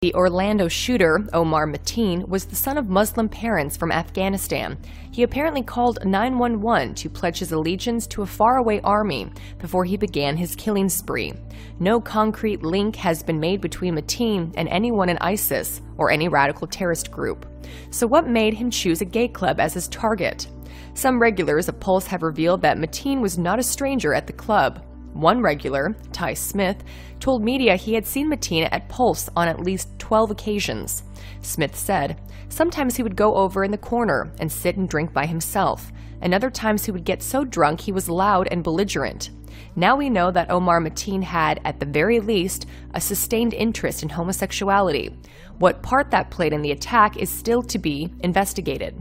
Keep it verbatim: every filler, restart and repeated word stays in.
The Orlando shooter, Omar Mateen, was the son of Muslim parents from Afghanistan. He apparently called nine one one to pledge his allegiance to a faraway army before he began his killing spree. No concrete link has been made between Mateen and anyone in ISIS or any radical terrorist group. So what made him choose a gay club as his target? Some regulars of Pulse have revealed that Mateen was not a stranger at the club. One regular, Ty Smith, told media he had seen Mateen at Pulse on at least twelve occasions. Smith said, sometimes he would go over in the corner and sit and drink by himself, and other times he would get so drunk he was loud and belligerent. Now we know that Omar Mateen had, at the very least, a sustained interest in homosexuality. What part that played in the attack is still to be investigated.